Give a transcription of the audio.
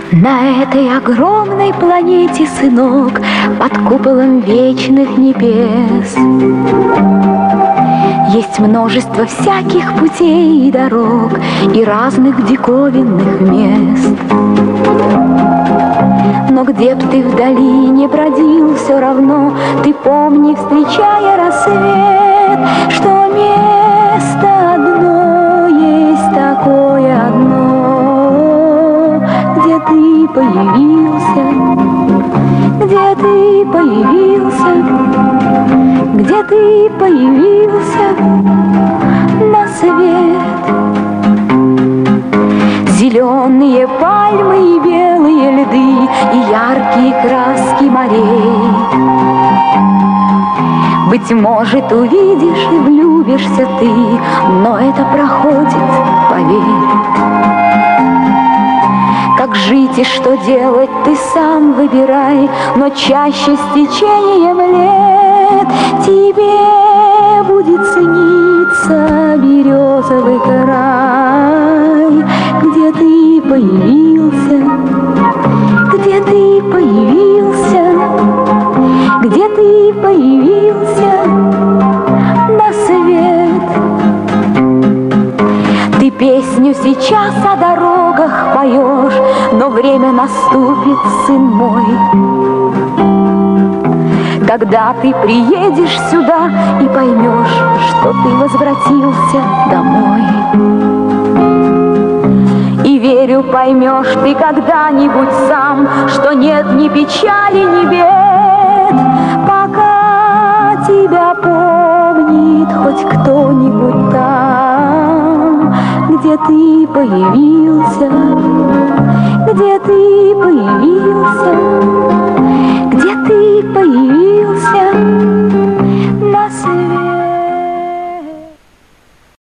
На этой огромной планете, сынок, под куполом вечных небес есть множество всяких путей и дорог и разных диковинных мест. Но где б ты вдали не бродил, все равно ты помни, встречая рассвет, что место одно есть такое одно, где ты появился, где ты появился, где ты появился на свет. Зеленые пальмы и белые льды, и яркие краски морей. Быть может, увидишь и влюбишься ты, но это проходит, поверь. Как жить и что делать, ты сам выбирай, но чаще с течением лет тебе будет сниться березовый край, где ты появился, где ты появился, где ты появился на свет. Ты песню сейчас о дорогах поешь, но время наступит, сын мой, когда ты приедешь сюда и поймешь, что ты возвратился домой. И верю, поймешь ты когда-нибудь сам, что нет ни печали, ни бед, пока тебя помнит хоть кто-нибудь там, где ты появился, где ты появился.